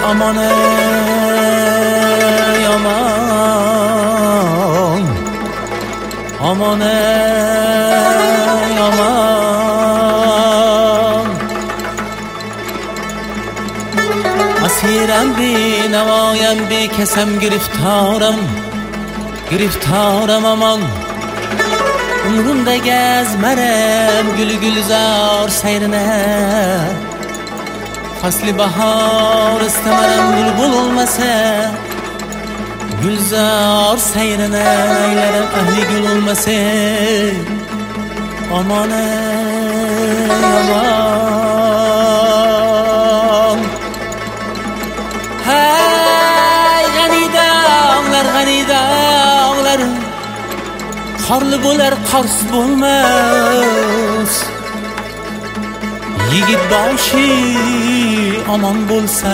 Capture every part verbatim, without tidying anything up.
aman ey aman, aman ey aman. Asirem bi navayen bi kesem giriftarım, giriftarım aman. Umrumda gezmerem gülü gülzar seyrine. Fasli bahar istemerem bülbül olmasa, gülzar seyrine eylerim ahli gül olmasa. Aman ey aman. Hey gani dağlar gani dağlar, karlı bo'lar qars bo'lmas. Yigit boshi aman bo'lsa,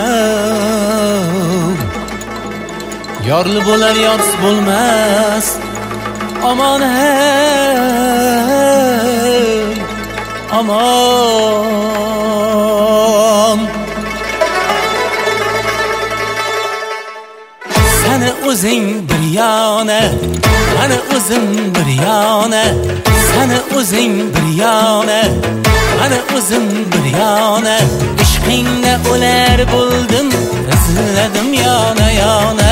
yorli bo'lar yorsiz bo'lmas. Aman hey aman. Seni o'zing bir yana, ana o'zim bir yana. Seni o'zing bir yana, ana o'zim bir yana. Ishqingda o'lar bo'ldim, razladim yana yana.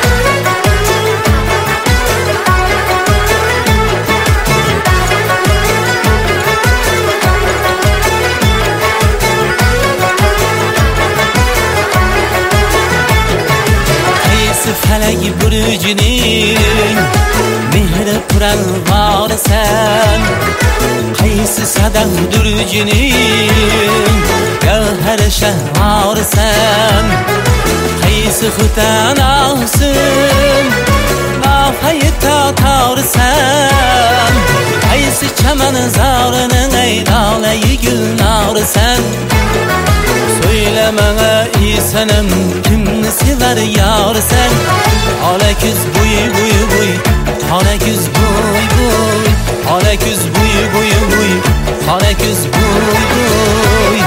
Felak burcuning mehri quran varsan, qaysi sadam durjuning gavhar shahvarsan, qaysi xutanasın nafayı tatarsan, qaysi chaman zarının aydalayı gülnarsan. Söyle bana İsa'nım kimni sever yar sen? Hala küz buy buy buy, hala küz buy buy, hala küz buy buy buy, hala küz buy buy.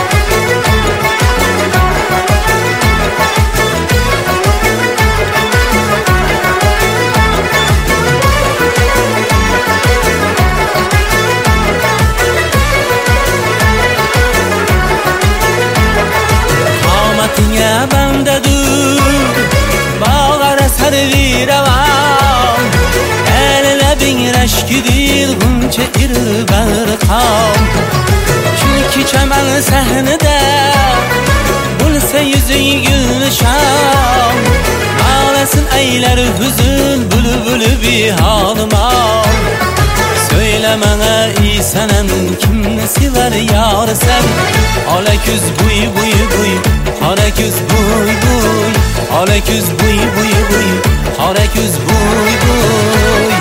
Qamatına bendedur, bağlara sarıviravam. Eline bin reşkidir, gunca irir berkam. Çünkü çemen sahnede, bulsa yüzün gülşam. Ağlasın eyler hüzün, bülbülü bir halıma. Söyle bana İsa'nın kimni sever yar sen? Hala küz buy buy buy, hala küz buy buy, hala küz buy buy buy, hala küz buy buy.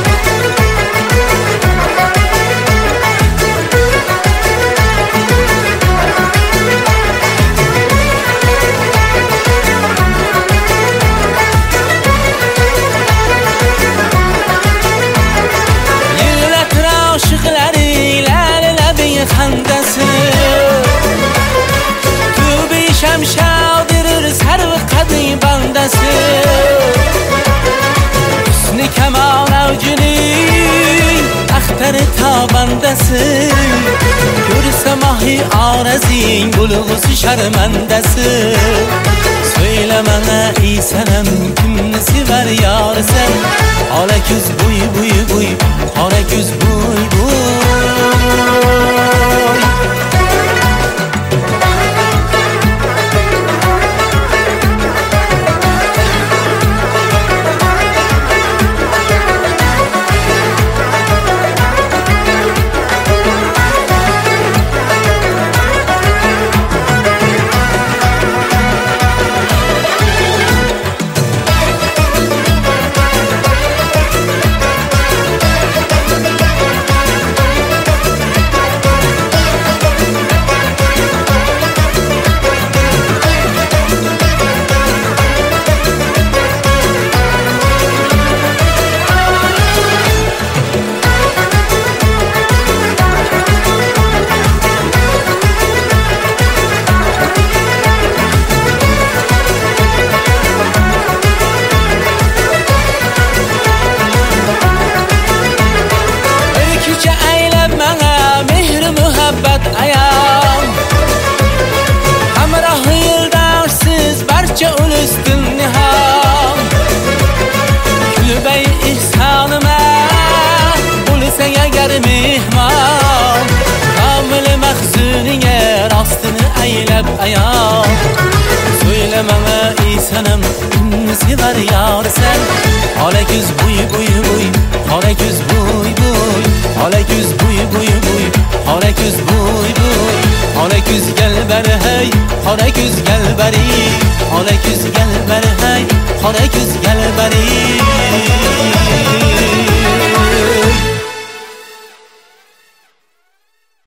Xandası Tübi şemşadirir sarı kadın bandası. Hüsnü kemal avcının ahtarı tabandası. Görse mahi arazin bulgusu şarmandası. Söyle bana İsa'nım kimni sever yar sen? Hala küz buy buy buy, hala küz buy buy. eylep ayol. Söyle bana ey sanam, kimni sever yar sen? Ola ko'z buy buy buy, ola ko'z buy buy, ola ko'z buy buy buy, ola ko'z buy buy, ola ko'z gel beri hey, ola ko'z gel beri, ola ko'z gel beri hey, ola ko'z gel beri.